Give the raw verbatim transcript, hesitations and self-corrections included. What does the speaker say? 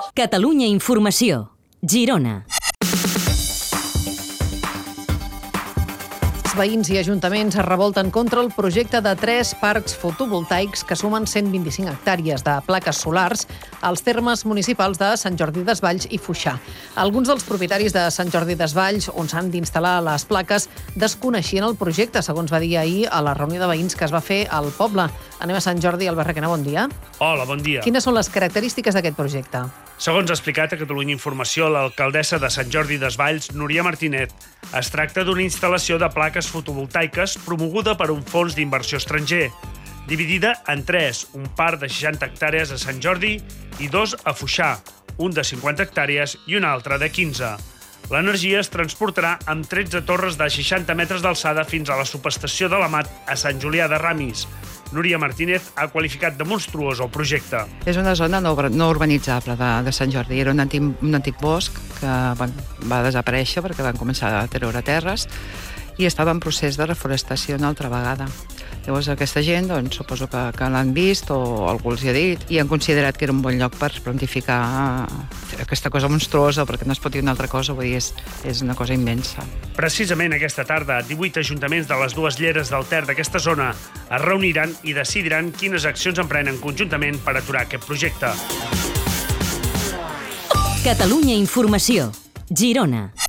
Catalunya Informació, Girona. Veïns i ajuntaments es revolten contra el projecte de tres parcs fotovoltaics que sumen cent vint-i-cinc hectàrees de plaques solars als termes municipals de Sant Jordi Desvalls i Foixà. Alguns dels propietaris de Sant Jordi Desvalls, on s'han d'instal·lar les plaques, desconeixien el projecte, segons va dir ahir a la reunió de veïns que es va fer al poble. Anem a Sant Jordi. Albert Requena, bon dia. Hola, bon dia. Quines són les característiques d'aquest projecte? Segons ha explicat a Catalunya Informació l'alcaldessa de Sant Jordi Desvalls, Núria Martínez, es tracta d'una instal·lació de plaques fotovoltaiques promoguda per un fons d'inversió estranger, dividida en tres, un parc de seixanta hectàrees a Sant Jordi i dos a Foixà, un de cinquanta hectàrees i un altre de quinze. L'energia es transportarà amb tretze torres de seixanta metres d'alçada fins a la subestació de l'Amat a Sant Julià de Ramis. Núria Martínez ha qualificat de monstruós el projecte. És una zona no, no urbanitzable de, de Sant Jordi. Era un antic, un antic bosc que va, va desaparèixer perquè van començar a treure terres i estava en procés de reforestació una altra vegada. Llavors aquesta gent, doncs, suposo que, que l'han vist o algú els hi ha dit i han considerat que era un bon lloc per plantificar aquesta cosa monstruosa, perquè no es pot dir una altra cosa, vull dir, és, és una cosa immensa. Precisament aquesta tarda, divuit ajuntaments de les dues lleres del Ter d'aquesta zona es reuniran i decidiran quines accions emprenen conjuntament per aturar aquest projecte. Catalunya Informació, Girona.